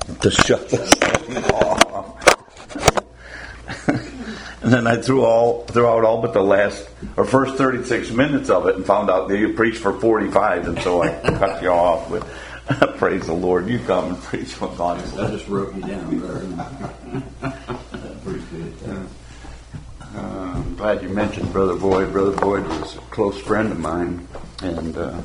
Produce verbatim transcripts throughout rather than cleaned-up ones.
to shut this thing off. And then I threw all threw out all but the last or first thirty-six minutes of it and found out that you preached for forty-five, and so I cut you off with praise the Lord. You come and preach what God has I just wrote you down there. Pretty good. Uh, I'm glad you mentioned Brother Boyd. Brother Boyd was a close friend of mine, and uh,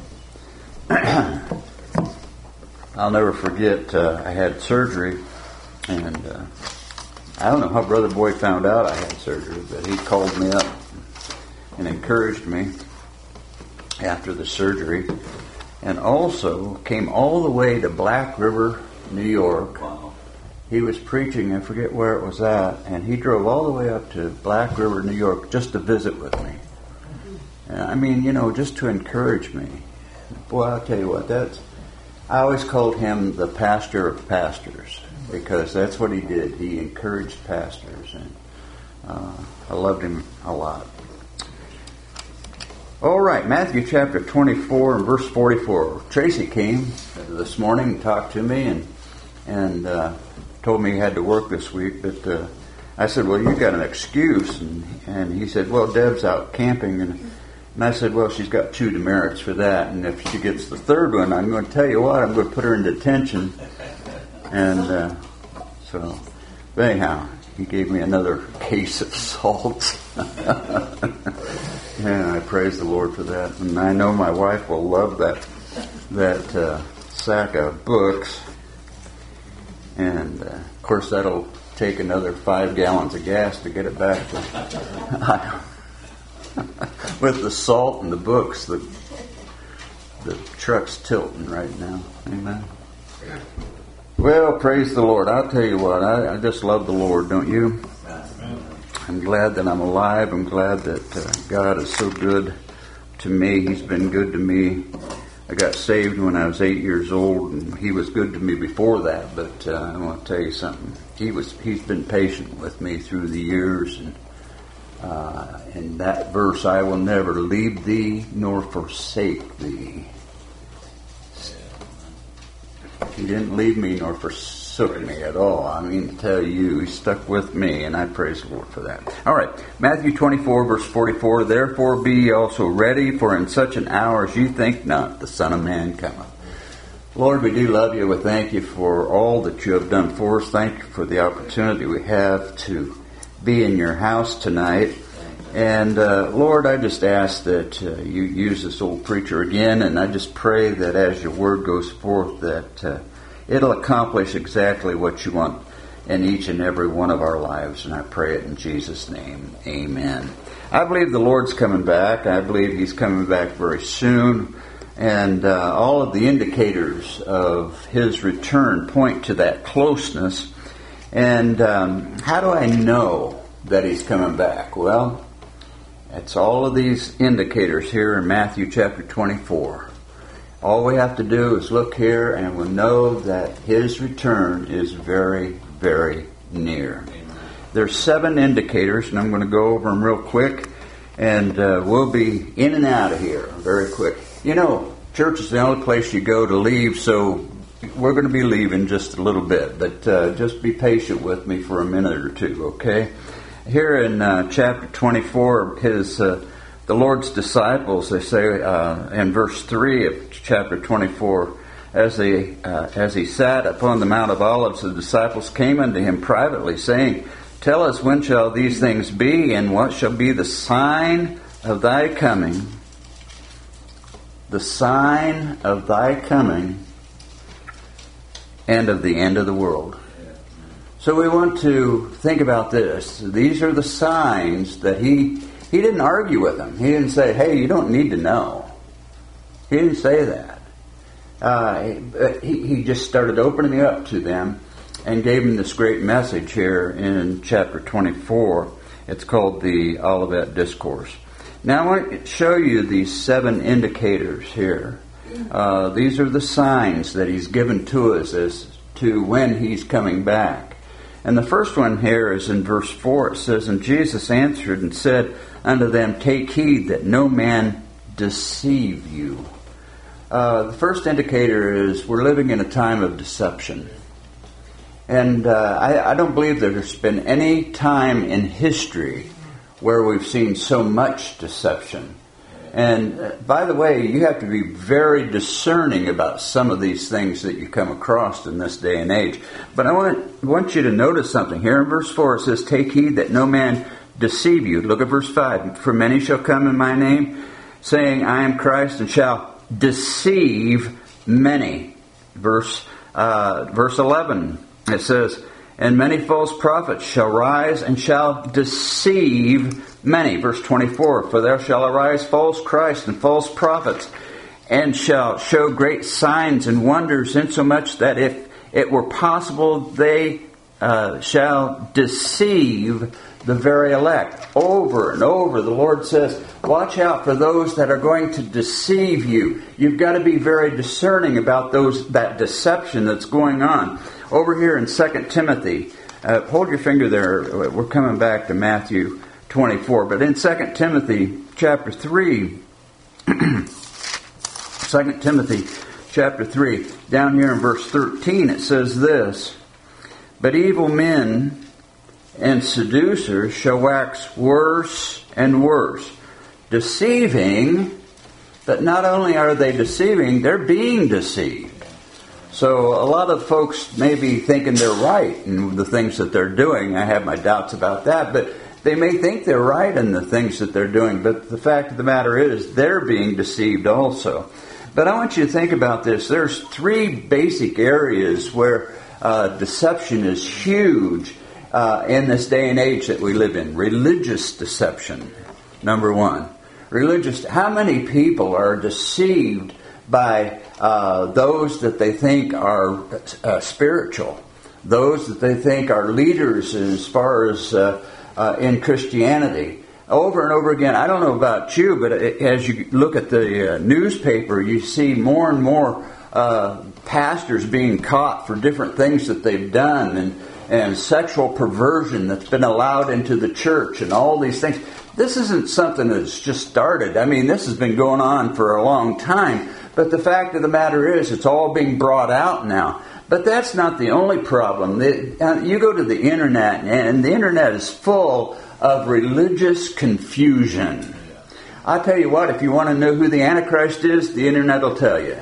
I'll never forget, uh, I had surgery, and uh, I don't know how Brother Boyd found out I had surgery, but he called me up and encouraged me after the surgery, and also came all the way to Black River, New York. Wow. He was preaching, I forget where it was at, and he drove all the way up to Black River, New York, just to visit with me. And I mean, you know, just to encourage me. Boy, I'll tell you what, that's, I always called him the pastor of pastors, because that's what he did. He encouraged pastors, and uh, I loved him a lot. All right, Matthew chapter twenty-four and verse forty-four. Tracy came this morning and talked to me, and and uh, told me he had to work this week, but uh, I said, well, you got an excuse, and, and he said, well, Deb's out camping, and, and I said, well, she's got two demerits for that, and if she gets the third one, I'm going to tell you what, I'm going to put her in detention. And uh, so, but anyhow, he gave me another case of salt. And I praise the Lord for that. And I know my wife will love that that uh, sack of books. And, uh, of course, that'll take another five gallons of gas to get it back to with the salt and the books, the the truck's tilting right now. Amen. Well, praise the Lord. I'll tell you what, I, I just love the Lord, don't you? I'm glad that I'm alive. I'm glad that uh, God is so good to me. He's been good to me. I got saved when I was eight years old, and He was good to me before that. But uh, I want to tell you something. He was. He's been patient with me through the years, and uh, in that verse, "I will never leave thee nor forsake thee." He didn't leave me nor forsook me at all. I mean to tell you, He stuck with me, and I praise the Lord for that. All right, Matthew twenty-four, verse forty-four, "Therefore be ye also ready, for in such an hour as ye think not, the Son of Man cometh." Lord, we do love you. We thank you for all that you have done for us. Thank you for the opportunity we have to be in your house tonight. And uh, Lord, I just ask that uh, you use this old preacher again, and I just pray that as your word goes forth, that uh, it'll accomplish exactly what you want in each and every one of our lives. And I pray it in Jesus' name. Amen. I believe the Lord's coming back. I believe He's coming back very soon. And uh, all of the indicators of His return point to that closeness. And um, how do I know that He's coming back? Well, it's all of these indicators here in Matthew chapter twenty-four. All we have to do is look here and we'll know that His return is very, very near. Amen. There's seven indicators, and I'm going to go over them real quick, and uh, we'll be in and out of here very quick. You know, church is the only place you go to leave, so we're going to be leaving just a little bit, but uh, just be patient with me for a minute or two, okay? Here in uh, chapter twenty-four, his uh, the Lord's disciples, they say uh, in verse three of chapter twenty-four, as they uh, as he sat upon the Mount of Olives, the disciples came unto him privately, saying, "Tell us, when shall these things be, and what shall be the sign of thy coming?" The sign of thy coming and of the end of the world. So we want to think about this. These are the signs that he he didn't argue with them. He didn't say, "Hey, you don't need to know." He didn't say that. Uh, he, he just started opening up to them and gave them this great message here in chapter twenty-four. It's called the Olivet Discourse. Now I want to show you these seven indicators here. Uh, these are the signs that he's given to us as to when he's coming back. And the first one here is in verse four. It says, "And Jesus answered and said unto them, Take heed that no man deceive you." Uh, the first indicator is we're living in a time of deception. And uh, I, I don't believe there's been any time in history where we've seen so much deception. And uh, by the way, you have to be very discerning about some of these things that you come across in this day and age. But I want, want you to notice something here. In verse four it says, "Take heed that no man deceive you." Look at verse five. "For many shall come in my name, saying, I am Christ, and shall deceive many." Verse, uh, verse eleven, it says, "And many false prophets shall rise and shall deceive many." Verse twenty-four, "For there shall arise false Christs and false prophets, and shall show great signs and wonders, insomuch that if it were possible, they uh, shall deceive the very elect." Over and over, the Lord says, watch out for those that are going to deceive you. You've got to be very discerning about those that deception that's going on. Over here in Second Timothy, uh, hold your finger there. We're coming back to Matthew twenty-four. But in Second Timothy chapter three, Second Timothy chapter three, down here in verse thirteen, it says this, "But evil men and seducers shall wax worse and worse, deceiving," but not only are they deceiving, they're being deceived. So a lot of folks may be thinking they're right in the things that they're doing. I have my doubts about that, but they may think they're right in the things that they're doing. But the fact of the matter is they're being deceived also. But I want you to think about this. There's three basic areas where uh, deception is huge uh, in this day and age that we live in. Religious deception, number one. Religious. How many people are deceived by uh, those that they think are uh, spiritual, those that they think are leaders as far as uh, uh, in Christianity? Over and over again, I don't know about you, but as you look at the uh, newspaper, you see more and more uh, pastors being caught for different things that they've done, and, and sexual perversion that's been allowed into the church, and all these things. This isn't something that's just started. I mean, this has been going on for a long time. But the fact of the matter is, it's all being brought out now. But that's not the only problem. The, uh, you go to the internet, and the internet is full of religious confusion. I tell you what, if you want to know who the Antichrist is, the internet will tell you.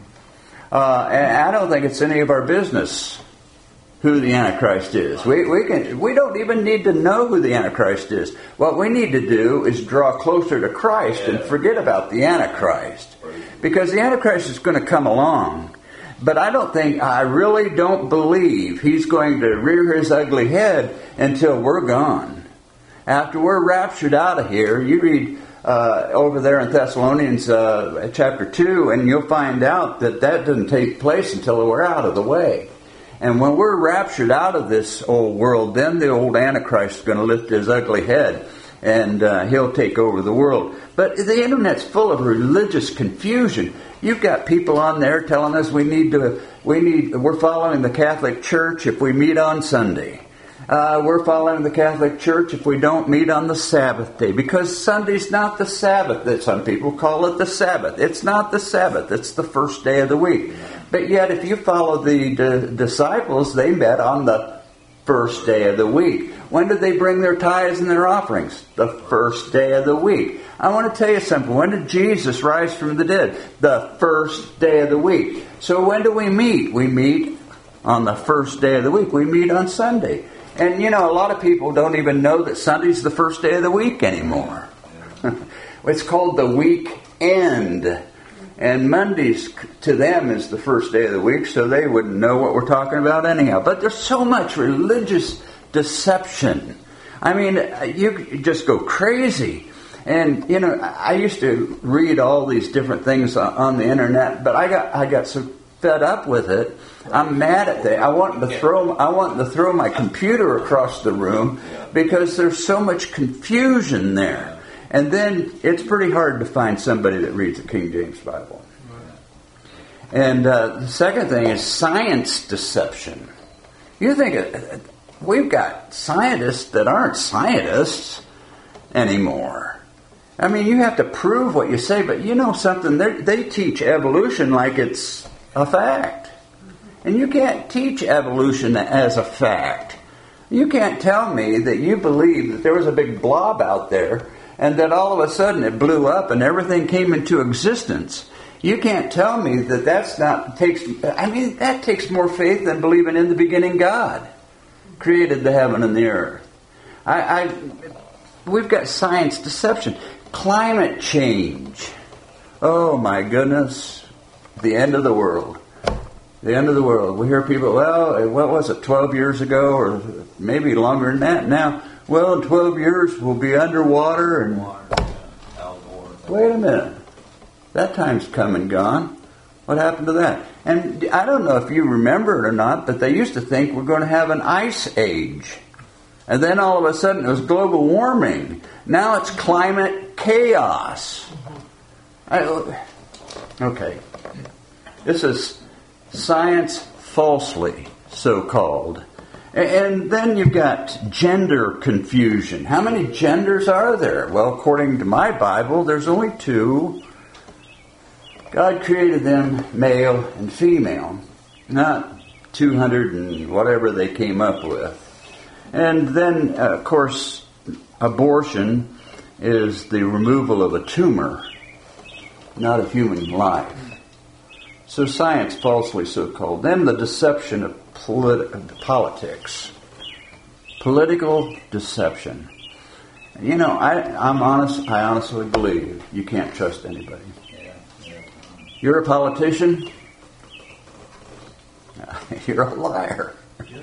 Uh, and I don't think it's any of our business who the Antichrist is. We we can we don't even need to know who the Antichrist is. What we need to do is draw closer to Christ and forget about the Antichrist. Because the Antichrist is going to come along. But I don't think, I really don't believe he's going to rear his ugly head until we're gone. After we're raptured out of here, you read uh, over there in Thessalonians uh, chapter two, and you'll find out that that doesn't take place until we're out of the way. And when we're raptured out of this old world, then the old Antichrist is going to lift his ugly head, and uh, he'll take over the world. But the internet's full of religious confusion. You've got people on there telling us we need to, we need, we're following the Catholic Church if we meet on Sunday. Uh, we're following the Catholic Church if we don't meet on the Sabbath day, because Sunday's not the Sabbath. That some people call it the Sabbath. It's not the Sabbath. It's the first day of the week. But yet, if you follow the d- disciples, they met on the first day of the week. When did they bring their tithes and their offerings? The first day of the week. I want to tell you something. When did Jesus rise from the dead? The first day of the week. So when do we meet? We meet on the first day of the week. We meet on Sunday. And, you know, a lot of people don't even know that Sunday's the first day of the week anymore. It's called the weekend. And Mondays to them is the first day of the week, so they wouldn't know what we're talking about anyhow. But there's so much religious deception. I mean, you just go crazy. And, you know, I used to read all these different things on the internet, but I got I got so fed up with it. I'm mad at that. I want to throw I want to throw my computer across the room because there's so much confusion there. And then it's pretty hard to find somebody that reads the King James Bible. And uh, the second thing is science deception. You think uh, we've got scientists that aren't scientists anymore. I mean, you have to prove what you say, but you know something, they teach evolution like it's a fact. And you can't teach evolution as a fact. You can't tell me that you believe that there was a big blob out there and that all of a sudden it blew up and everything came into existence. You can't tell me that that's not takes. I mean, that takes more faith than believing in the beginning God created the heaven and the earth. I, I we've got science deception, climate change. Oh my goodness, the end of the world. The end of the world. We hear people, well, what was it, twelve years ago, or maybe longer than that now? Well, in twelve years we'll be underwater and... Wait a minute. That time's come and gone. What happened to that? And I don't know if you remember it or not, but they used to think we're going to have an ice age. And then all of a sudden it was global warming. Now it's climate chaos. I, okay. This is science falsely, so-called. And then you've got gender confusion. How many genders are there? Well, according to my Bible, there's only two. God created them male and female, not two hundred and whatever they came up with. And then, uh, of course, abortion is the removal of a tumor, not a human life. So science falsely so-called. Then the deception of politi- politics. Political deception. You know, I, I'm honest. I honestly believe you can't trust anybody. You're a politician, you're a liar.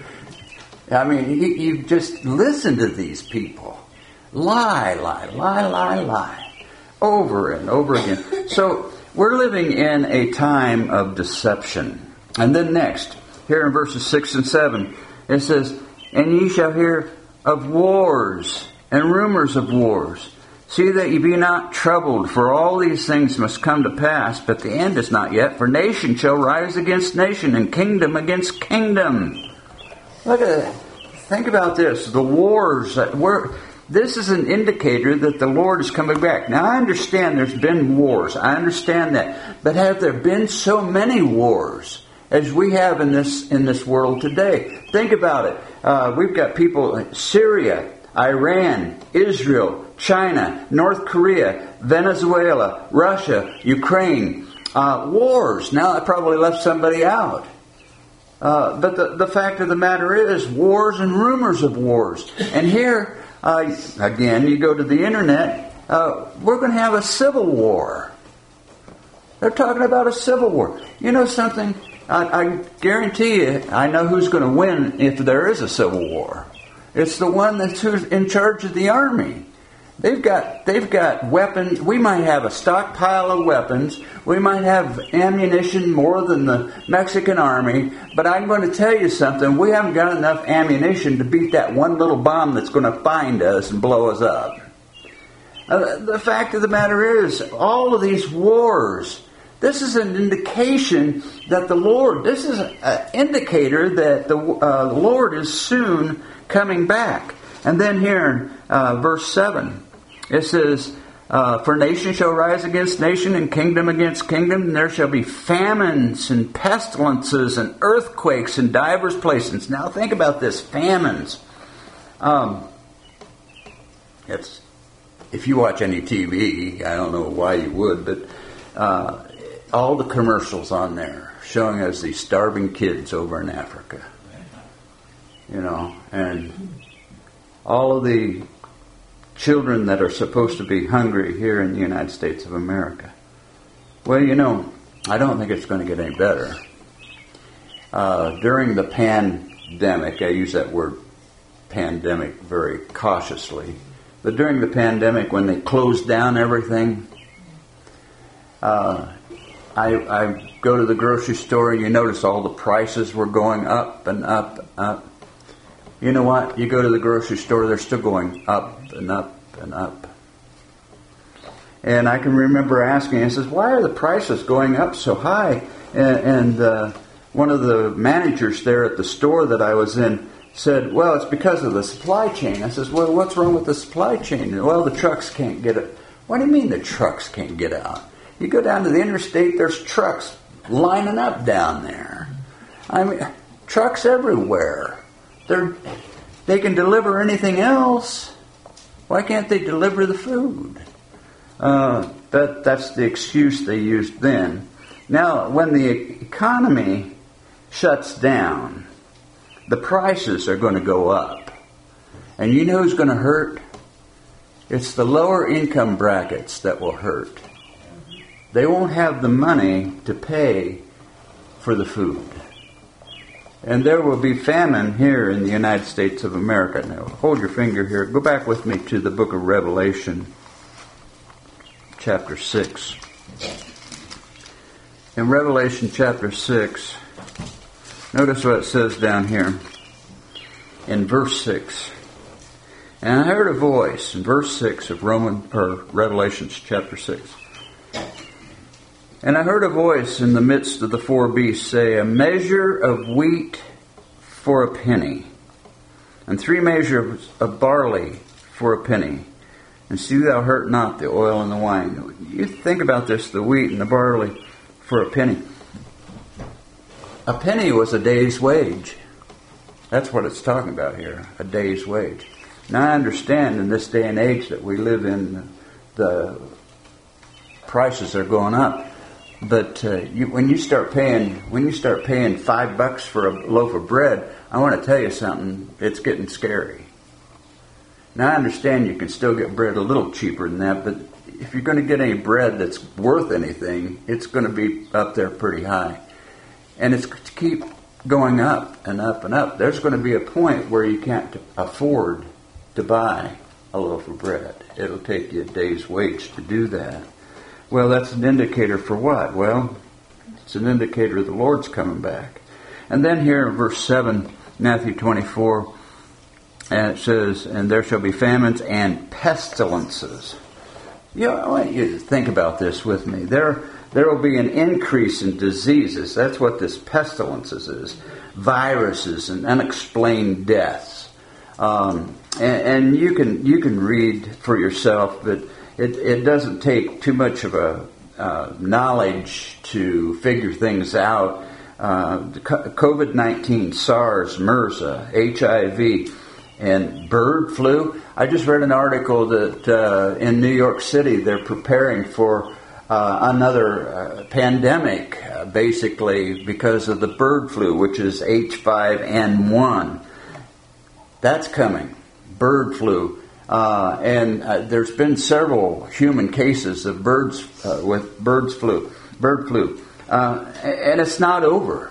I mean, you, you just listen to these people. Lie, lie, lie, lie, lie. Over and over again. So we're living in a time of deception. And then next, here in verses six and seven, it says, and ye shall hear of wars and rumors of wars. See that ye be not troubled, for all these things must come to pass, but the end is not yet. For nation shall rise against nation, and kingdom against kingdom. Look at that. Think about this. The wars that were... This is an indicator that the Lord is coming back. Now, I understand there's been wars. I understand that. But have there been so many wars as we have in this in this world today? Think about it. Uh, we've got people in Syria, Iran, Israel, China, North Korea, Venezuela, Russia, Ukraine. Uh, wars. Now, I probably left somebody out. Uh, but the, the fact of the matter is, wars and rumors of wars. And here... Uh, again, you go to the internet, uh, we're going to have a civil war. They're talking about a civil war. You know something? I, I guarantee you, I know who's going to win if there is a civil war. It's the one that's who's in charge of the army. They've got they've got weapons. We might have a stockpile of weapons. We might have ammunition more than the Mexican army. But I'm going to tell you something. We haven't got enough ammunition to beat that one little bomb that's going to find us and blow us up. Uh, the fact of the matter is, all of these wars, this is an indication that the Lord, this is an indicator that the, uh, the Lord is soon coming back. And then here in uh, verse seven, it says, uh, for nation shall rise against nation and kingdom against kingdom, and there shall be famines and pestilences and earthquakes in divers places. Now think about this, famines. Um, it's if you watch any T V, I don't know why you would, but uh, all the commercials on there showing us these starving kids over in Africa. You know, and all of the children that are supposed to be hungry here in the United States of America. Well, you know, I don't think it's going to get any better. Uh, during the pandemic, I use that word pandemic very cautiously, but during the pandemic when they closed down everything, uh, I, I go to the grocery store and you notice all the prices were going up and up and up. You know what? You go to the grocery store, they're still going up and up and up. And I can remember asking, I says, why are the prices going up so high? And, and uh, one of the managers there at the store that I was in said, well, it's because of the supply chain. I says, well, what's wrong with the supply chain? Well, the trucks can't get it. What do you mean the trucks can't get out? You go down to the interstate, there's trucks lining up down there. I mean, trucks everywhere. They're, they can deliver anything else. Why can't they deliver the food? Uh, that that's the excuse they used then. Now, when the economy shuts down, the prices are going to go up. And you know who's going to hurt? It's the lower income brackets that will hurt. They won't have the money to pay for the food. And there will be famine here in the United States of America. Now, hold your finger here. Go back with me to the book of Revelation, chapter six. In Revelation chapter six, notice what it says down here in verse six. And I heard a voice in verse six of Roman or Revelation chapter six. And I heard a voice in the midst of the four beasts say, a measure of wheat for a penny, and three measures of barley for a penny, and see thou hurt not the oil and the wine. You think about this, the wheat and the barley for a penny. A penny was a day's wage. That's what it's talking about here, a day's wage. Now I understand in this day and age that we live in, the prices are going up. But uh, you, when you start paying when you start paying five bucks for a loaf of bread, I want to tell you something. It's getting scary. Now I understand you can still get bread a little cheaper than that, but if you're going to get any bread that's worth anything, it's going to be up there pretty high, and it's to keep going up and up and up. There's going to be a point where you can't afford to buy a loaf of bread. It'll take you a day's wage to do that. Well, that's an indicator for what? Well, it's an indicator the Lord's coming back. And then here in verse seven, Matthew twenty-four, and it says, and there shall be famines and pestilences. You know, I want you to think about this with me. There, there will be an increase in diseases. That's what this pestilences is. Viruses and unexplained deaths. Um, and, and you can you can read for yourself, but It, it doesn't take too much of a uh, knowledge to figure things out. Uh, COVID nineteen, SARS, MRSA, H I V, and bird flu. I just read an article that uh, in New York City they're preparing for uh, another uh, pandemic, uh, basically because of the bird flu, which is H five N one. That's coming. Bird flu. Uh, and uh, there's been several human cases of birds uh, with birds flu, bird flu, uh, and it's not over.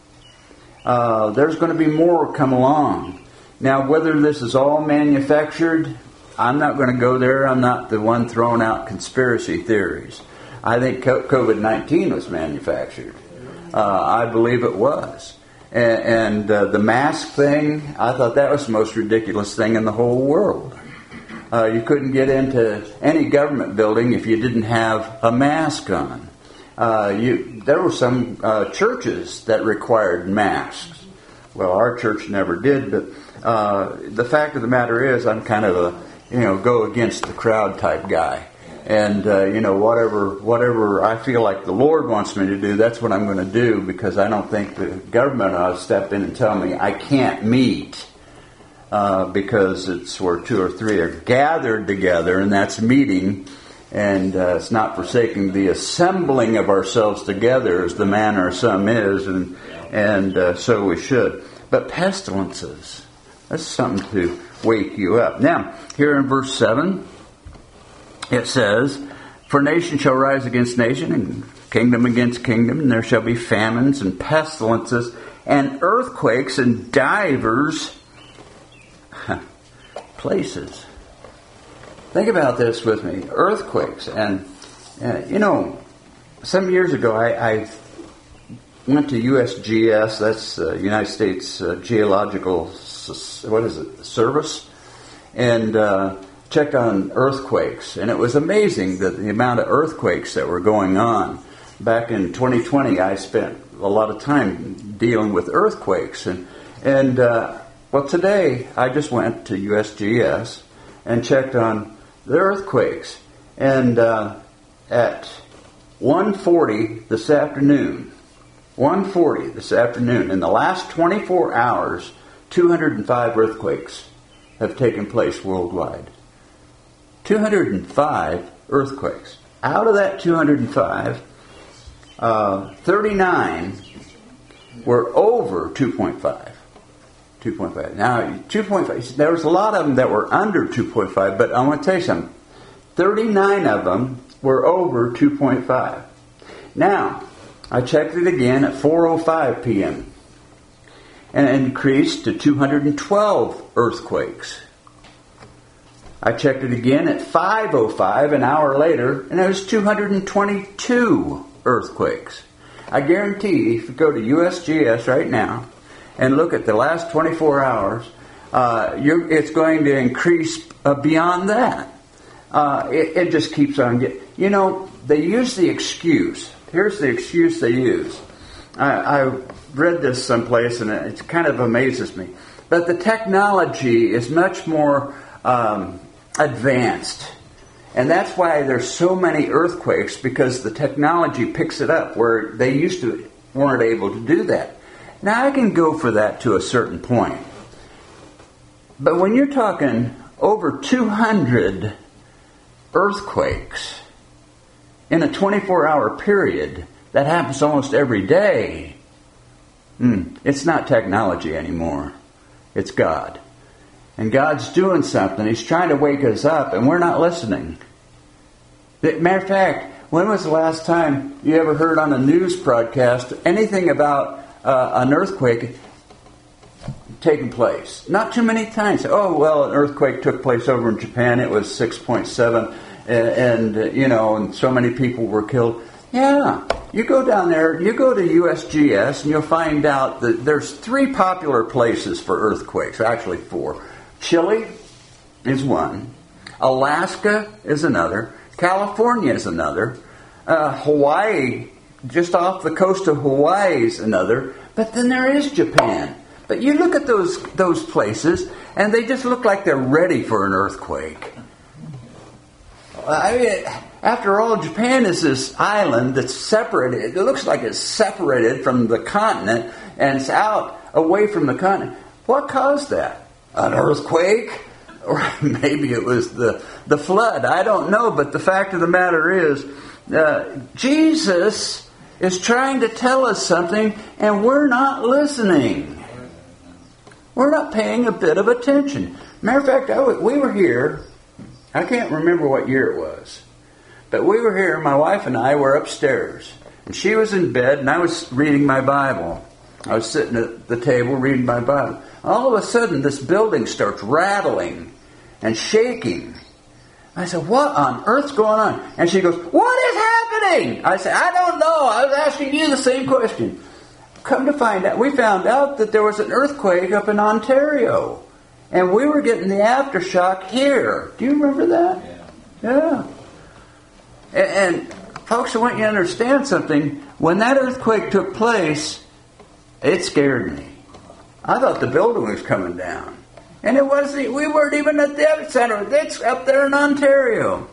Uh, there's going to be more come along. Now, whether this is all manufactured, I'm not going to go there. I'm not the one throwing out conspiracy theories. I think COVID nineteen was manufactured. Uh, I believe it was. And, and uh, the mask thing, I thought that was the most ridiculous thing in the whole world. Uh, you couldn't get into any government building if you didn't have a mask on. Uh, you, there were some uh, churches that required masks. Well, our church never did, but uh, the fact of the matter is I'm kind of a, you know, go against the crowd type guy. And, uh, you know, whatever whatever I feel like the Lord wants me to do, that's what I'm going to do, because I don't think the government ought to step in and tell me I can't meet. Uh, because it's where two or three are gathered together, and that's meeting, and uh, it's not forsaking the assembling of ourselves together as the manner of some is, and and uh, so we should. But pestilences, that's something to wake you up. Now, here in verse seven, it says, for nation shall rise against nation, and kingdom against kingdom, and there shall be famines and pestilences and earthquakes in divers places. Think about this with me. Earthquakes. And, uh, you know, some years ago I, I went to U S G S, that's uh, United States uh, Geological, what is it, Service, and uh, checked on earthquakes. And it was amazing that the amount of earthquakes that were going on. Back in twenty twenty, I spent a lot of time dealing with earthquakes. And, and uh, well, today I just went to U S G S and checked on the earthquakes. And uh, at one forty this afternoon, one forty this afternoon. In the last twenty-four hours, two hundred five earthquakes have taken place worldwide. two hundred five earthquakes. Out of that two hundred five, uh, thirty-nine were over two point five. two point five. Now, two point five, there was a lot of them that were under two point five, but I want to tell you something. thirty-nine of them were over two point five. Now, I checked it again at four oh five p.m. and it increased to two hundred twelve earthquakes. I checked it again at five oh five, an hour later, and it was two hundred twenty-two earthquakes. I guarantee if you go to U S G S right now and look at the last twenty-four hours, uh, you're, it's going to increase uh, beyond that. Uh, it, it just keeps on getting... You know, they use the excuse. Here's the excuse they use. I, I read this someplace and it kind of amazes me. But the technology is much more um, advanced. And that's why there's so many earthquakes, because the technology picks it up where they used to weren't able to do that. Now I can go for that to a certain point. But when you're talking over two hundred earthquakes in a twenty-four hour period, that happens almost every day, mm, it's not technology anymore. It's God. And God's doing something. He's trying to wake us up, and we're not listening. Matter of fact, when was the last time you ever heard on a news broadcast anything about uh, an earthquake taking place? Not too many times. Oh, well, an earthquake took place over in Japan. It was six point seven, and, and uh, you know, and so many people were killed. Yeah, you go down there, you go to U S G S, and you'll find out that there's three popular places for earthquakes. Actually, four. Chile is one. Alaska is another. California is another. Uh, Hawaii, just off the coast of Hawaii, is another. But then there is Japan. But you look at those those places, and they just look like they're ready for an earthquake. I mean, after all, Japan is this island that's separated. It looks like it's separated from the continent, and it's out away from the continent. What caused that? An earthquake? Or maybe it was the, the flood. I don't know. But the fact of the matter is, uh, Jesus is trying to tell us something, and we're not listening. We're not paying a bit of attention. Matter of fact, I w- we were here. I can't remember what year it was. But we were here. My wife and I were upstairs. And she was in bed, and I was reading my Bible. I was sitting at the table reading my Bible. All of a sudden, this building starts rattling and shaking. I said, what on earth's going on? And she goes, what is happening? I said, I don't know. I was asking you the same question. Come to find out, we found out that there was an earthquake up in Ontario. And we were getting the aftershock here. Do you remember that? Yeah. Yeah. And, and folks, I want you to understand something. When that earthquake took place, it scared me. I thought the building was coming down. And it wasn't, we weren't even at the epicenter. It's up there in Ontario.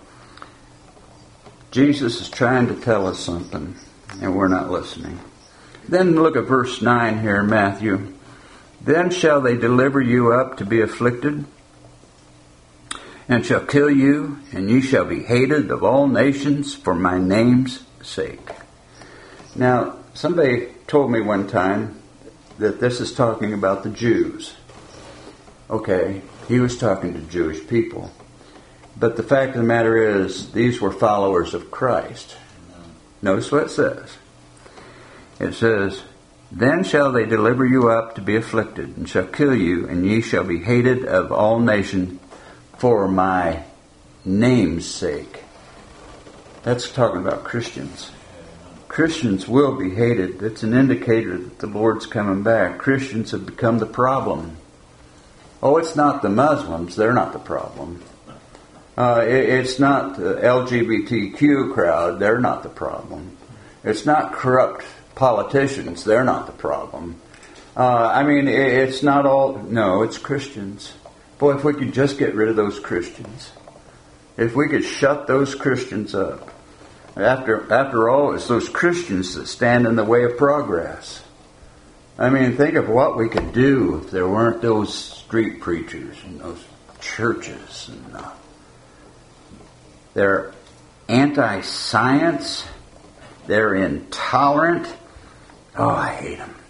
Jesus is trying to tell us something, and we're not listening. Then look at verse nine here, Matthew. Then shall they deliver you up to be afflicted, and shall kill you, and you shall be hated of all nations for my name's sake. Now, somebody told me one time that this is talking about the Jews. Okay, he was talking to Jewish people. But the fact of the matter is, these were followers of Christ. Notice what it says. It says, then shall they deliver you up to be afflicted, and shall kill you, and ye shall be hated of all nations for my name's sake. That's talking about Christians. Christians will be hated. It's an indicator that the Lord's coming back. Christians have become the problem. Oh, it's not the Muslims. They're not the problem. Uh, it, it's not the L G B T Q crowd. They're not the problem. It's not corrupt politicians. They're not the problem. Uh, I mean, it, it's not all... No, it's Christians. Boy, if we could just get rid of those Christians. If we could shut those Christians up. After, after all, it's those Christians that stand in the way of progress. I mean, think of what we could do if there weren't those street preachers and those churches. And, uh, they're anti-science. They're intolerant. Oh, I hate them.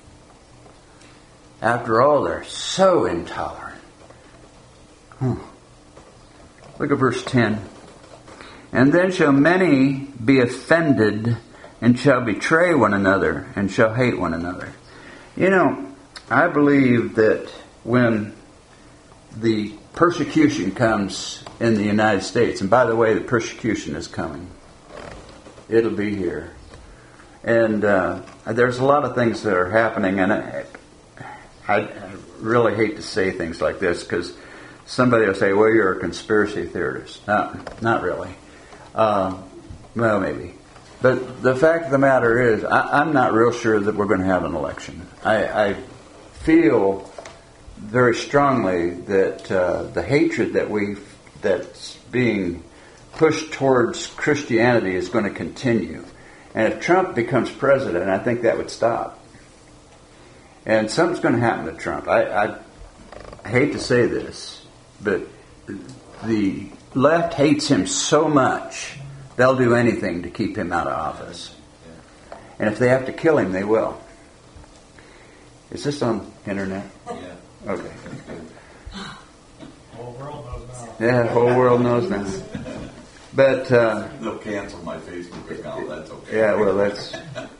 After all, they're so intolerant. Hmm. Look at verse ten. And then shall many be offended and shall betray one another and shall hate one another. You know, I believe that when the persecution comes in the United States, and by the way, the persecution is coming. It'll be here. And uh, there's a lot of things that are happening, and I, I really hate to say things like this because somebody will say, well, you're a conspiracy theorist. Not, not really. Uh, well, maybe. But the fact of the matter is, I, I'm not real sure that we're going to have an election. I, I feel very strongly that uh, the hatred that we that's being pushed towards Christianity is going to continue. And if Trump becomes president, I think that would stop. And something's going to happen to Trump. I, I hate to say this, but the left hates him so much, they'll do anything to keep him out of office. And if they have to kill him, they will. Is this on internet? Yeah. Okay. The whole world knows now. Yeah, the whole world knows now. But uh, they'll cancel my Facebook account. That's okay. yeah, well, that's.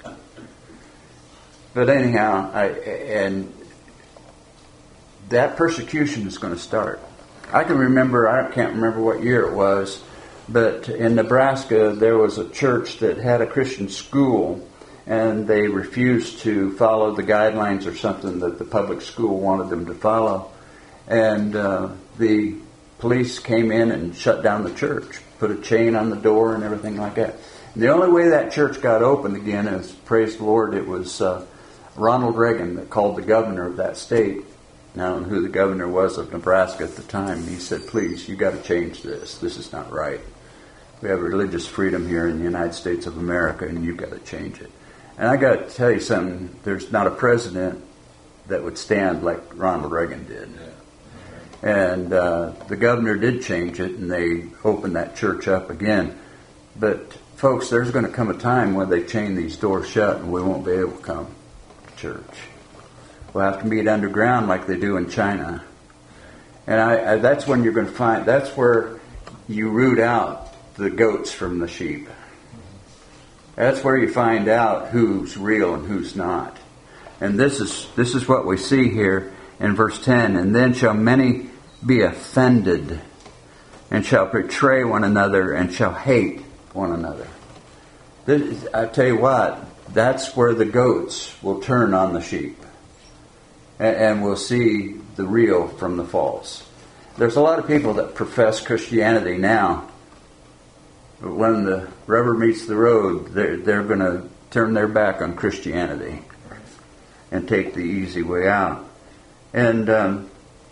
But anyhow, I and that persecution is going to start. I can remember. I can't remember what year it was, but in Nebraska there was a church that had a Christian school, and they refused to follow the guidelines or something that the public school wanted them to follow, and uh, the police came in and shut down the church, put a chain on the door and everything like that. And the only way that church got open again is, praise the Lord, it was uh, Ronald Reagan that called the governor of that state. I don't know who the governor was of Nebraska at the time. He said, please, you got to change this. This is not right. We have religious freedom here in the United States of America, and you've got to change it. And I got to tell you something, there's not a president that would stand like Ronald Reagan did. And uh, the governor did change it, and they opened that church up again. But, folks, there's going to come a time when they chain these doors shut, and we won't be able to come to church. We'll have to meet underground like they do in China. And I, I, that's when you're going to find, that's where you root out the goats from the sheep. That's where you find out who's real and who's not. And this is this is what we see here in verse ten. And then shall many be offended, and shall betray one another, and shall hate one another. This, I tell you what, that's where the goats will turn on the sheep. And, and we'll see the real from the false. There's a lot of people that profess Christianity now, but when the rubber meets the road, they're, they're going to turn their back on Christianity and take the easy way out. And um,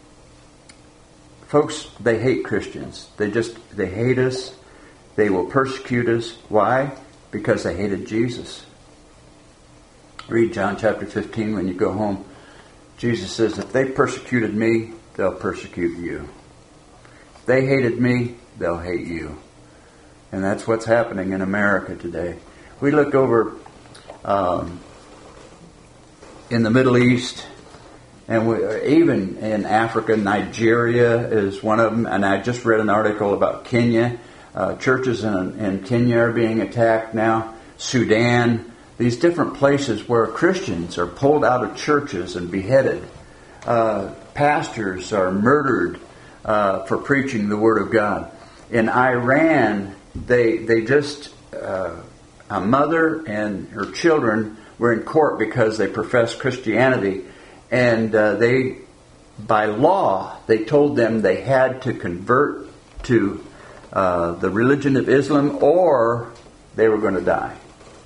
folks, they hate Christians. They just, they hate us. They will persecute us. Why? Because they hated Jesus. Read John chapter fifteen when you go home. Jesus says, if they persecuted me, they'll persecute you. If they hated me, they'll hate you. And that's what's happening in America today. We look over um, in the Middle East, and we, even in Africa, Nigeria is one of them. And I just read an article about Kenya. Uh, churches in, in Kenya are being attacked now. Sudan. These different places where Christians are pulled out of churches and beheaded. Uh, pastors are murdered uh, for preaching the Word of God. In Iran, they they just, uh, a mother and her children were in court because they professed Christianity. And uh, they, by law, they told them they had to convert to uh, the religion of Islam or they were going to die.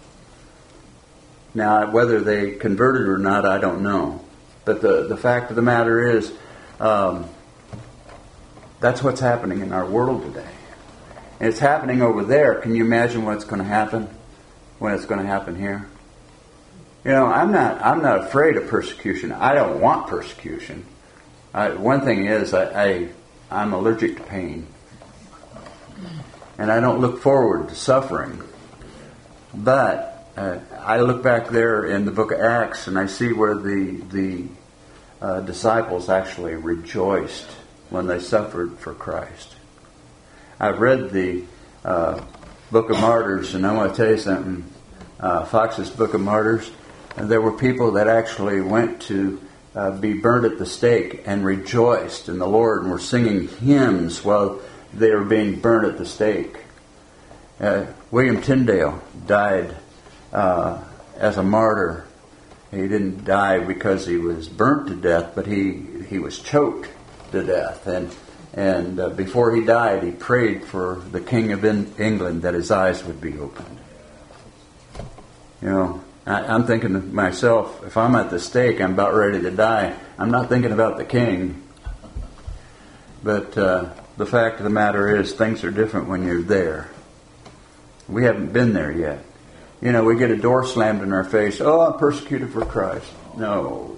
Now, whether they converted or not, I don't know. But the, the fact of the matter is, um, that's what's happening in our world today. and it's happening over there, can you imagine what's going to happen when it's going to happen here? You know, I'm not I'm not afraid of persecution. I don't want persecution. I, one thing is, I, I, I'm allergic to pain. And I don't look forward to suffering. But uh, I look back there in the book of Acts and I see where the, the uh, disciples actually rejoiced when they suffered for Christ. I've read the uh, Book of Martyrs, and I want to tell you something. Uh, Fox's Book of Martyrs, and there were people that actually went to uh, be burned at the stake and rejoiced in the Lord and were singing hymns while they were being burned at the stake. Uh, William Tyndale died uh, as a martyr. He didn't die because he was burnt to death, but he, he was choked to death. And and uh, before he died, he prayed for the King of in- England that his eyes would be opened. You know, I, I'm thinking to myself, if I'm at the stake, I'm about ready to die. I'm not thinking about the king. But uh, the fact of the matter is, things are different when you're there. We haven't been there yet. You know, we get a door slammed in our face. Oh, I'm persecuted for Christ. No.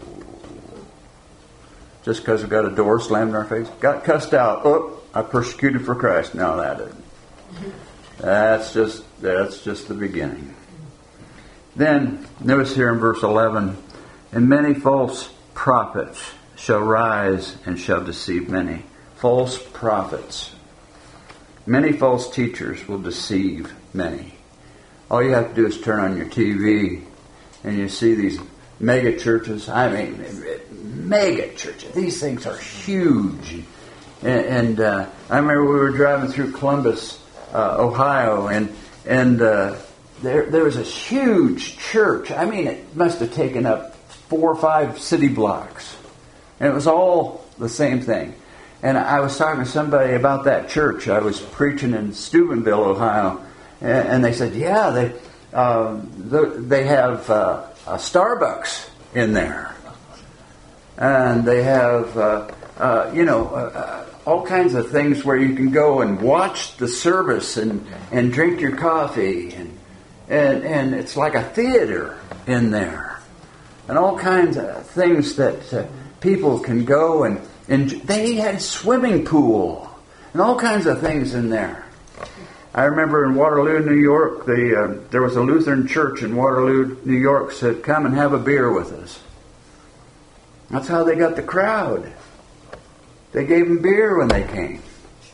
Just because we got a door slammed in our face. Got cussed out. Oh, I'm persecuted for Christ. No, that isn't. That's just, that's just the beginning. Then, notice here in verse eleven, and many false prophets shall rise and shall deceive many. False prophets. Many false teachers will deceive many. All you have to do is turn on your T V and you see these mega churches. I mean, mega churches. These things are huge. And, and uh, I remember we were driving through Columbus, uh, Ohio, and and uh, there there was this huge church. I mean, it must have taken up four or five city blocks, and it was all the same thing. And I was talking to somebody about that church. I was preaching in Steubenville, Ohio, and, and they said, "Yeah, they uh, the, they have uh, a Starbucks in there, and they have uh, uh, you know uh, all kinds of things where you can go and watch the service and, and drink your coffee, and and and it's like a theater in there, and all kinds of things that uh, people can go and." And they had a swimming pool and all kinds of things in there. I remember in Waterloo, New York, the, uh, there was a Lutheran church in Waterloo, New York, said, "Come and have a beer with us." That's how they got the crowd. They gave them beer when they came.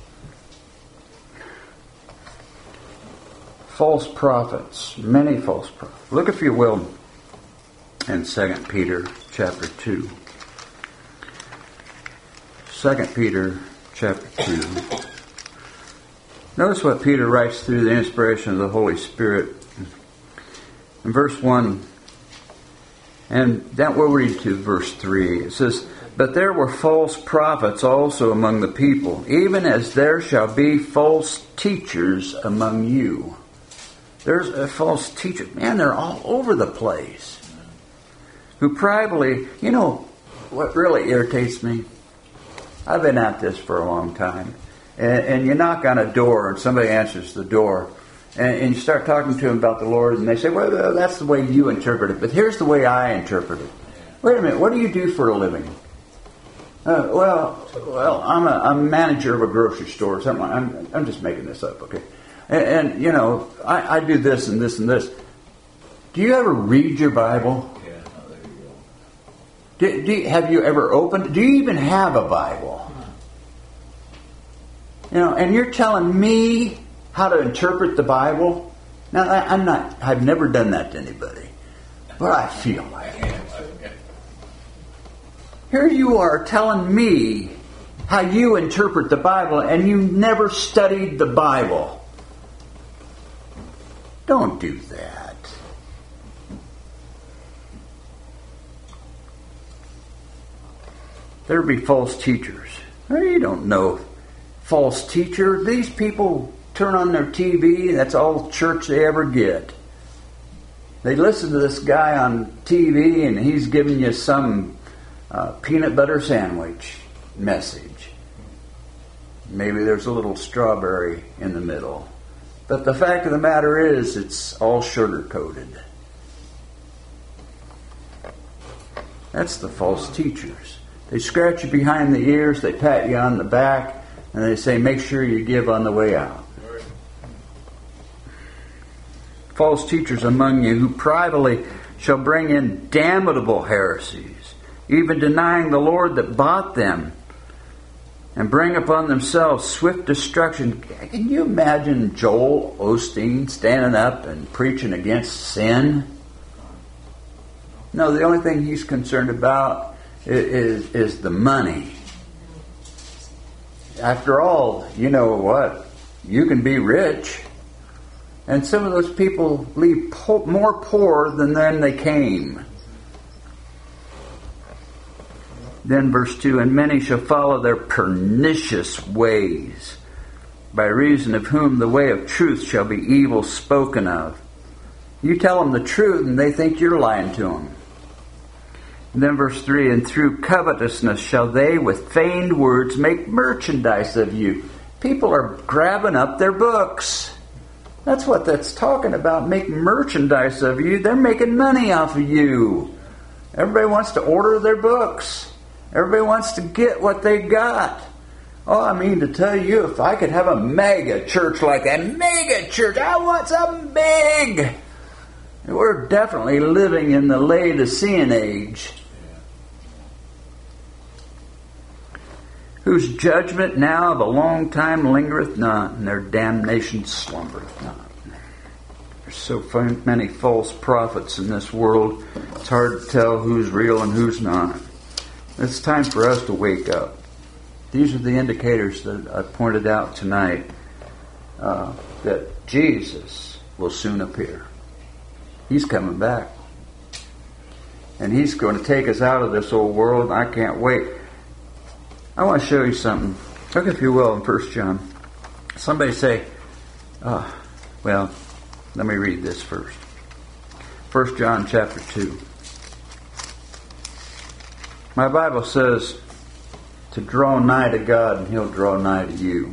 False prophets, many false prophets. Look, if you will, in Second Peter chapter two. Second Peter chapter two. Notice what Peter writes through the inspiration of the Holy Spirit. In verse one, and that we'll read to verse three. It says, "But there were false prophets also among the people, even as there shall be false teachers among you." There's a false teacher. Man, they're all over the place. Who privately, you know, what really irritates me? I've been at this for a long time. And, and you knock on a door and somebody answers the door. And, and you start talking to them about the Lord and they say, "Well, that's the way you interpret it. But here's the way I interpret it." Wait a minute, what do you do for a living? Uh, well, well, I'm a, I'm a manager of a grocery store or something. I'm, I'm just making this up, okay? And, and you know, I, I do this and this and this. Do you ever read your Bible? Do, do you, have you ever opened? Do you even have a Bible? You know, and you're telling me how to interpret the Bible? Now, I, I'm not. I've never done that to anybody, but I feel like it. Here you are telling me how you interpret the Bible, and you never studied the Bible. Don't do that. There be false teachers. You don't know false teacher. These people turn on their T V. That's all church they ever get. They listen to this guy on T V and he's giving you some uh, peanut butter sandwich message. Maybe there's a little strawberry in the middle. But the fact of the matter is, it's all sugar-coated. That's the false teachers. They scratch you behind the ears, they pat you on the back, and they say, make sure you give on the way out. False teachers among you who privately shall bring in damnable heresies, even denying the Lord that bought them, and bring upon themselves swift destruction. Can you imagine Joel Osteen standing up and preaching against sin? No, the only thing he's concerned about is, is, is the money. After all, you know what? You can be rich. And some of those people leave po- more poor than then they came. Then verse two, and many shall follow their pernicious ways, by reason of whom the way of truth shall be evil spoken of. You tell them the truth and they think you're lying to them. And then verse three, and through covetousness shall they with feigned words make merchandise of you. People are grabbing up their books. That's what that's talking about. Make merchandise of you. They're making money off of you. Everybody wants to order their books. Everybody wants to get what they got. Oh, I mean to tell you, if I could have a mega church like that, mega church, I want something big. We're definitely living in the Laodicean age. Whose judgment now of a long time lingereth not, and their damnation slumbereth not. There's so many false prophets in this world, it's hard to tell who's real and who's not. It's time for us to wake up. These are the indicators that I pointed out tonight, uh, that Jesus will soon appear. He's coming back. And He's going to take us out of this old world, and I can't wait. I want to show you something. Look, if you will, in First John. Somebody say, oh, well, let me read this first. First John chapter two. My Bible says to draw nigh to God and He'll draw nigh to you.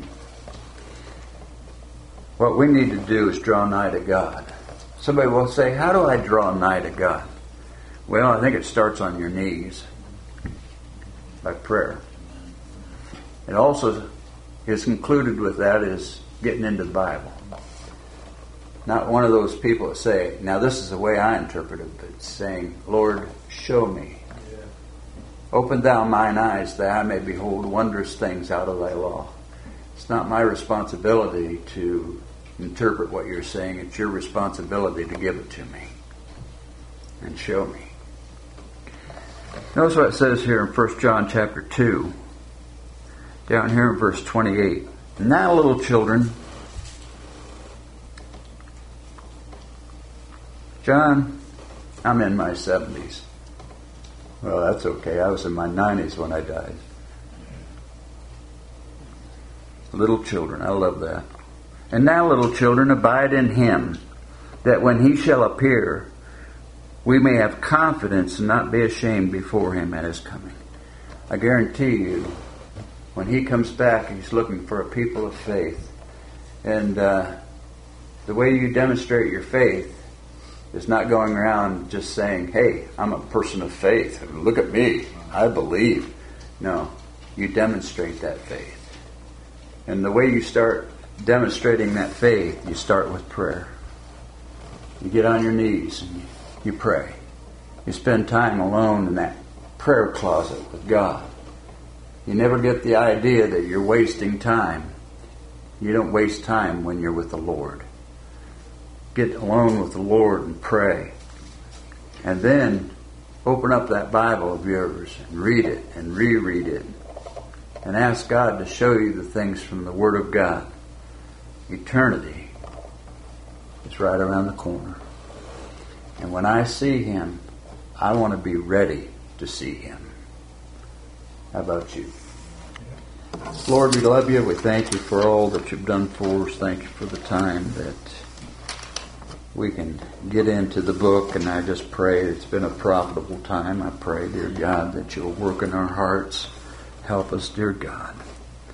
What we need to do is draw nigh to God. Somebody will say, how do I draw nigh to God? Well, I think it starts on your knees by prayer. It also is included with that is getting into the Bible. Not one of those people that say, now this is the way I interpret it, but saying, Lord, show me. Open thou mine eyes that I may behold wondrous things out of thy law. It's not my responsibility to interpret what you're saying. It's your responsibility to give it to me and show me. Notice what it says here in First John chapter two. Down here in verse twenty-eight. Now, little children, John, I'm in my seventies. Well, that's okay. I was in my nineties when I died. Little children, I love that. And now, little children, abide in Him, that when He shall appear, we may have confidence and not be ashamed before Him at His coming. I guarantee you, when He comes back, He's looking for a people of faith. And uh, the way you demonstrate your faith is not going around just saying, hey, I'm a person of faith. Look at me. I believe. No, you demonstrate that faith. And the way you start demonstrating that faith, you start with prayer. You get on your knees and you, you pray. You spend time alone in that prayer closet with God. You never get the idea that you're wasting time. You don't waste time when you're with the Lord. Get alone with the Lord and pray. And then open up that Bible of yours and read it and reread it. And ask God to show you the things from the Word of God. Eternity is right around the corner. And when I see Him, I want to be ready to see Him. How about you? Lord, we love you. We thank you for all that you've done for us. Thank you for the time that we can get into the book. And I just pray it's been a profitable time. I pray, dear God, that you'll work in our hearts. Help us, dear God.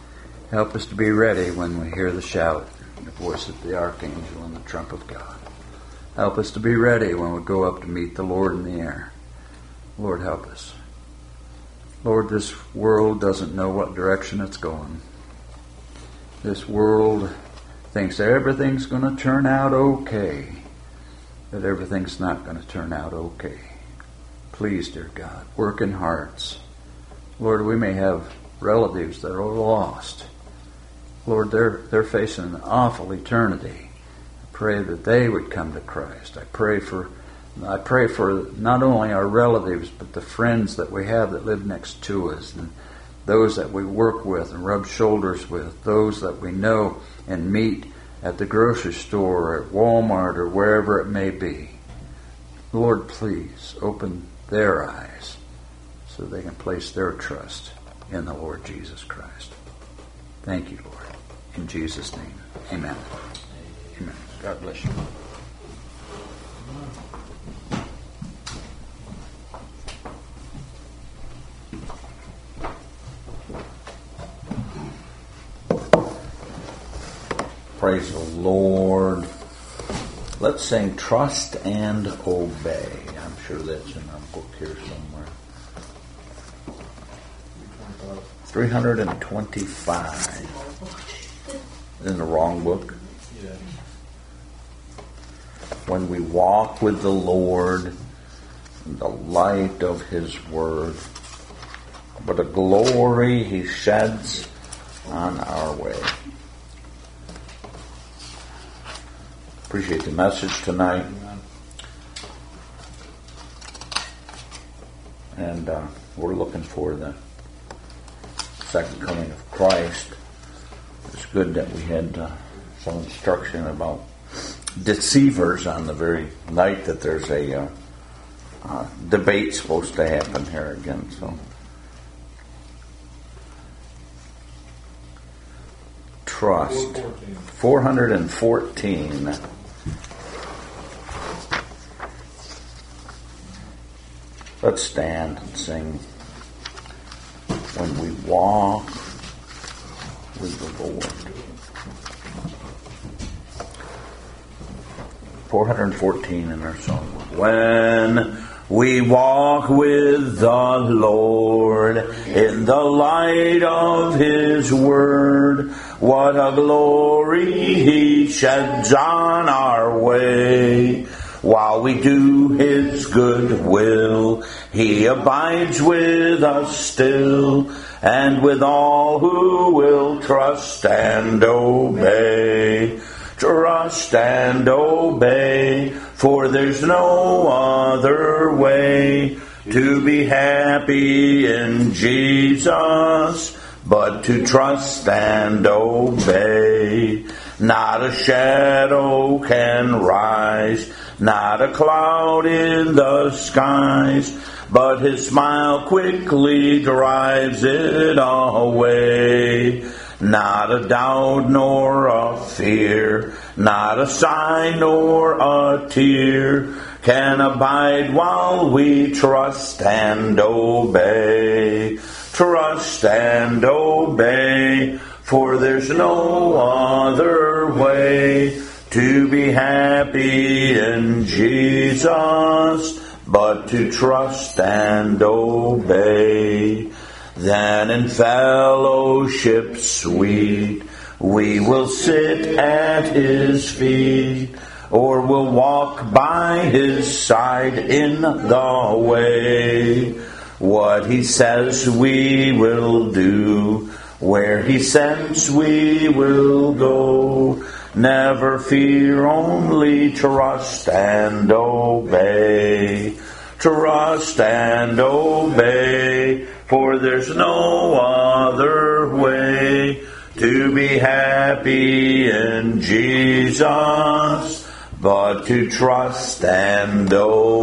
Help us to be ready when we hear the shout, the voice of the archangel and the trump of God. Help us to be ready when we go up to meet the Lord in the air. Lord, help us. Lord, this world doesn't know what direction it's going. This world thinks everything's going to turn out okay, but everything's not going to turn out okay. Please, dear God, work in hearts. Lord, we may have relatives that are lost. Lord, they're, they're facing an awful eternity. I pray that they would come to Christ. I pray for I pray for not only our relatives, but the friends that we have that live next to us, and those that we work with and rub shoulders with, those that we know and meet at the grocery store or at Walmart or wherever it may be. Lord, please open their eyes so they can place their trust in the Lord Jesus Christ. Thank you, Lord. In Jesus' name, amen. Amen. God bless you. Praise the Lord. Let's sing Trust and Obey. I'm sure that's in our book here somewhere. three hundred twenty-five. In the wrong book? When we walk with the Lord in the light of His Word, but a glory He sheds on our way. Appreciate the message tonight. And uh, we're looking for the second coming of Christ. It's good that we had uh, some instruction about deceivers on the very night that there's a uh, uh, debate supposed to happen here again. So, trust. four hundred fourteen. Let's stand and sing When We Walk with the Lord. four hundred fourteen in our song. When we walk with the Lord in the light of His Word, what a glory He sheds on our way. While we do His good will, He abides with us still, and with all who will trust and obey. Trust and obey, for there's no other way to be happy in Jesus but to trust and obey. Not a shadow can rise, not a cloud in the skies, but His smile quickly drives it away. Not a doubt nor a fear, not a sigh nor a tear can abide while we trust and obey. Trust and obey, for there's no other way to be happy in Jesus but to trust and obey. Then in fellowship sweet we will sit at His feet, or will walk by His side in the way. What He says we will do, where He sends we will go. Never fear, only trust and obey. Trust and obey, for there's no other way to be happy in Jesus but to trust and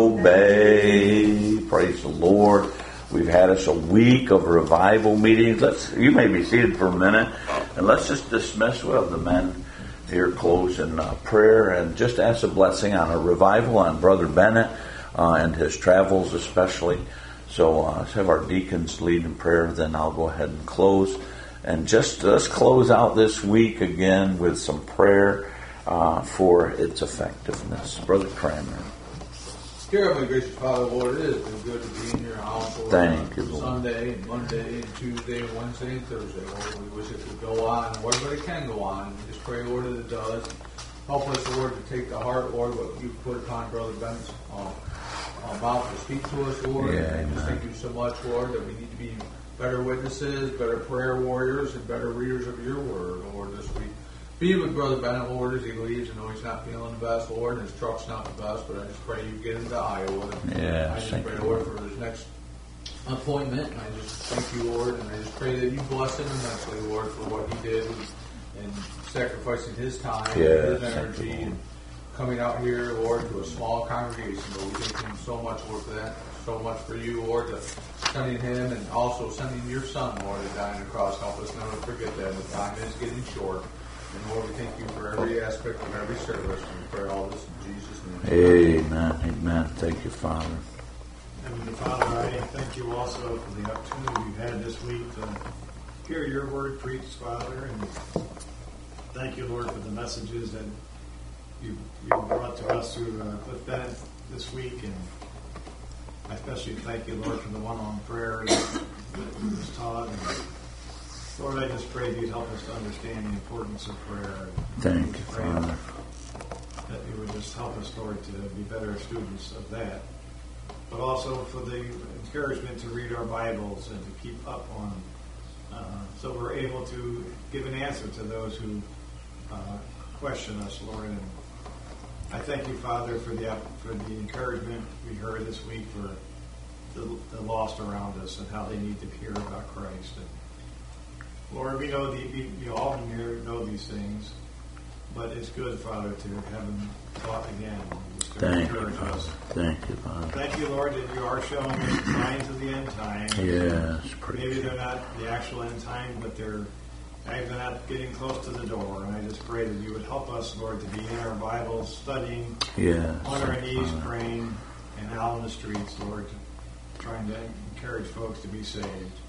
obey. Praise the Lord. We've had us a week of revival meetings. Let's, you may be seated for a minute, and let's just dismiss with the men here close in uh, prayer and just ask a blessing on a revival on Brother Bennett uh, and his travels especially. So uh, let's have our deacons lead in prayer, then I'll go ahead and close. And just let's close out this week again with some prayer uh, for its effectiveness. Brother Kramer. Dear Heavenly Gracious Father, Lord, it has been good to be in your house, Lord. Thank you, Lord. Sunday and Monday and Tuesday and Wednesday and Thursday, Lord. We wish it could go on, and Lord, but it can go on. We just pray, Lord, that it does. Help us, Lord, to take to heart, Lord, what you put upon Brother Bennett's uh, uh, mouth to speak to us, Lord. Yeah, and just thank you so much, Lord, that we need to be better witnesses, better prayer warriors, and better readers of your word, Lord, this week. Be with Brother Bennett, Lord, as he leaves. I know he's not feeling the best, Lord, and his truck's not the best, but I just pray you get him to Iowa. Yeah, I just pray, Lord, for his next appointment, and I just thank you, Lord, and I just pray that you bless him immensely, Lord, for what he did and sacrificing his time, yeah, his energy, and coming out here, Lord, to a small congregation. But we thank him so much, Lord, for that. So much for you, Lord, to sending him and also sending your son, Lord, to die on the cross. Help us never forget that. The time is getting short. And Lord, we thank you for every aspect of every service. And we pray all this in Jesus' name. Amen. Amen. Thank you, Father. Heavenly Father, I thank you also for the opportunity we've had this week to hear your word preached, Father. And thank you, Lord, for the messages that you, you brought to us through uh, Cliff Bennett this week. And I especially thank you, Lord, for the one on prayer that was taught. And Lord, I just pray that you'd help us to understand the importance of prayer. Thank you, Father. That you would just help us, Lord, to be better students of that. But also for the encouragement to read our Bibles and to keep up on, uh, so we're able to give an answer to those who uh, question us, Lord. And I thank you, Father, for the for the encouragement we heard this week for the, the lost around us and how they need to hear about Christ. And Lord, we know the, we, we all in here know these things, but it's good, Father, to have them taught again. Just to Thank you, encourage Father. us. Thank you, Father. Thank you, Lord, that you are showing us the signs of the end time. Yes, Maybe they're not the actual end time, but they're they're not getting close to the door. And I just pray that you would help us, Lord, to be in our Bibles, studying, yes, on our knees, Father. praying, and out on the streets, Lord, trying to encourage folks to be saved.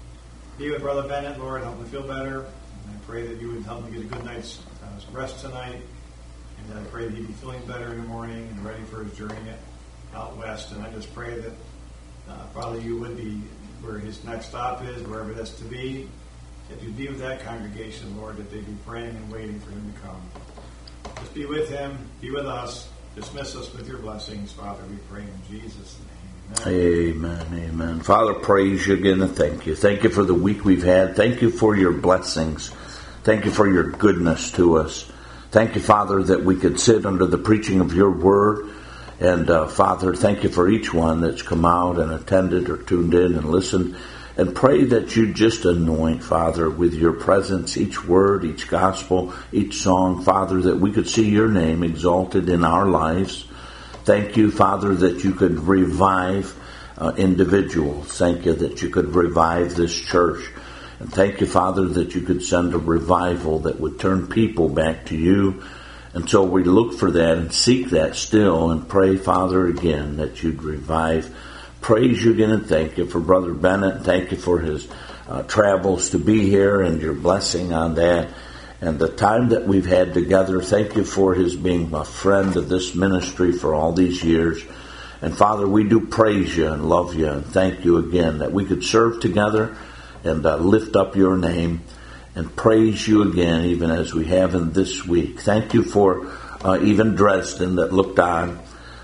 Be with Brother Bennett, Lord, help him feel better. And I pray that you would help him get a good night's uh, rest tonight. And I pray that he'd be feeling better in the morning and ready for his journey out west. And I just pray that, uh, Father, you would be where his next stop is, wherever that's to be, that you'd be with that congregation, Lord, that they'd be praying and waiting for him to come. Just be with him, be with us. Dismiss us with your blessings, Father, we pray in Jesus' name. Amen. Amen. Amen. Father, praise you again and thank you. Thank you for the week we've had. Thank you for your blessings. Thank you for your goodness to us. Thank you, Father, that we could sit under the preaching of your word. And, uh, Father, thank you for each one that's come out and attended or tuned in and listened. And pray that you just anoint, Father, with your presence, each word, each gospel, each song, Father, that we could see your name exalted in our lives. Thank you, Father, that you could revive uh, individuals. Thank you that you could revive this church. And thank you, Father, that you could send a revival that would turn people back to you. And so we look for that and seek that still and pray, Father, again, that you'd revive. Praise you again and thank you for Brother Bennett. Thank you for his uh, travels to be here and your blessing on that. And the time that we've had together, thank you for his being a friend of this ministry for all these years. And Father, we do praise you and love you and thank you again that we could serve together and uh, lift up your name and praise you again, even as we have in this week. Thank you for uh, even Dresden that looked on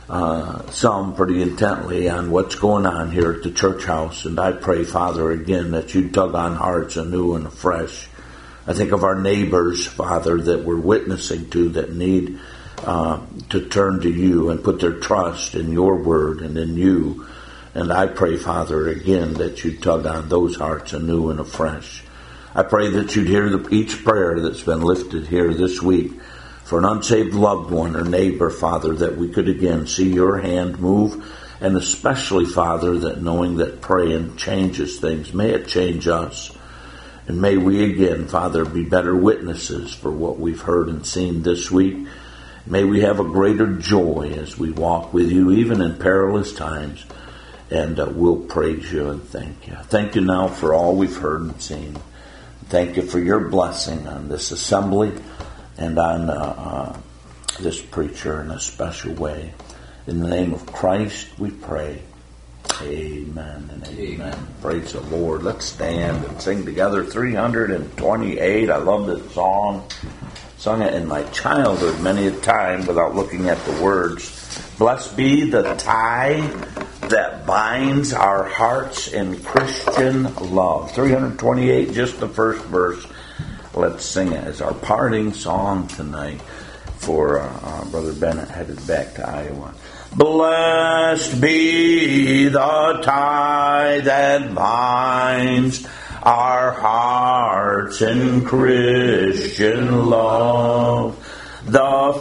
uh, some pretty intently on what's going on here at the church house. And I pray, Father, again, that you tug on hearts anew and afresh. I think of our neighbors, Father, that we're witnessing to that need uh, to turn to you and put their trust in your word and in you. And I pray, Father, again, that you tug on those hearts anew and afresh. I pray that you'd hear the, each prayer that's been lifted here this week for an unsaved loved one or neighbor, Father, that we could again see your hand move. And especially, Father, that knowing that praying changes things, may it change us. And may we again, Father, be better witnesses for what we've heard and seen this week. May we have a greater joy as we walk with you, even in perilous times. And uh, we'll praise you and thank you. Thank you now for all we've heard and seen. Thank you for your blessing on this assembly and on uh, uh, this preacher in a special way. In the name of Christ we pray. Amen and amen. amen. Praise the Lord. Let's stand and sing together three hundred twenty-eight. I love this song. Sung it in my childhood many a time without looking at the words. Blessed be the tie that binds our hearts in Christian love. three hundred twenty-eight, just the first verse. Let's sing it as our parting song tonight for uh, uh, Brother Bennett headed back to Iowa. Blessed be the tie that binds our hearts in Christian love, the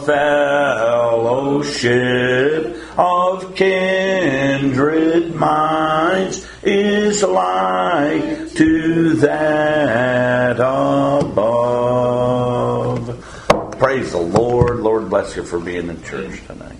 fellowship of kindred minds is like to that above. Praise the Lord. Lord bless you for being in church tonight.